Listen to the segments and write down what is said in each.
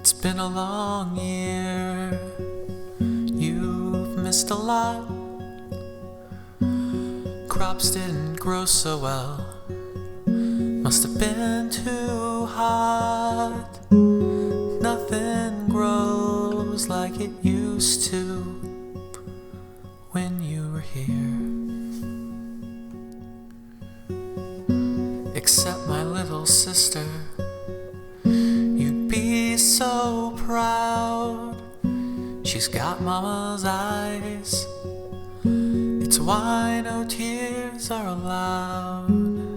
It's been a long year. You've missed a lot. Crops didn't grow so well. Must have been too hot. Nothing grows like it used to when you were here. Except my little sister. You'd be so proud. She's got mama's eyes. It's why no tears are allowed.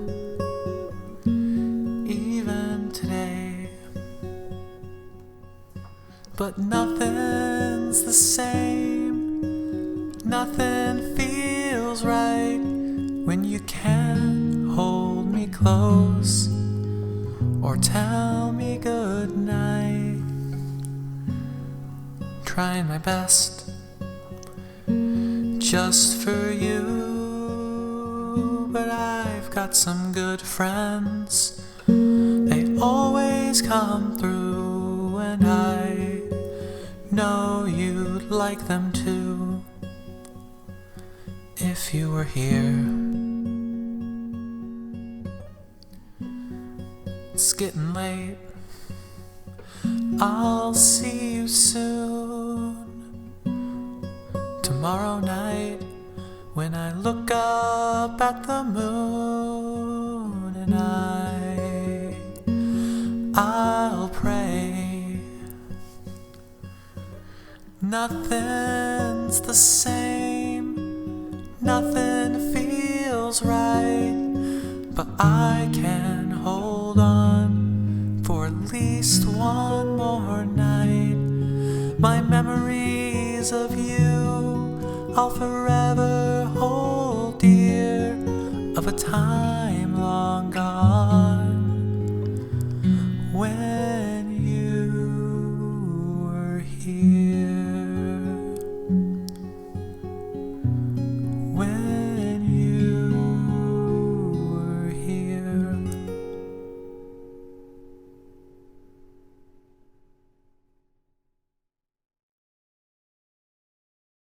Even today. But nothing's the same. Nothing feels right when you can't hold me close or tell me good night. Trying my best just for you, but I've got some good friends. They always come through, and I know you'd like them too if you were here. It's getting late. I'll see you soon. Tomorrow night, when I look up at the moon, and I'll pray. Nothing's the same. Nothing feels right, but I can hold on for at least one more night. My memories of you I'll forever hold dear, of a time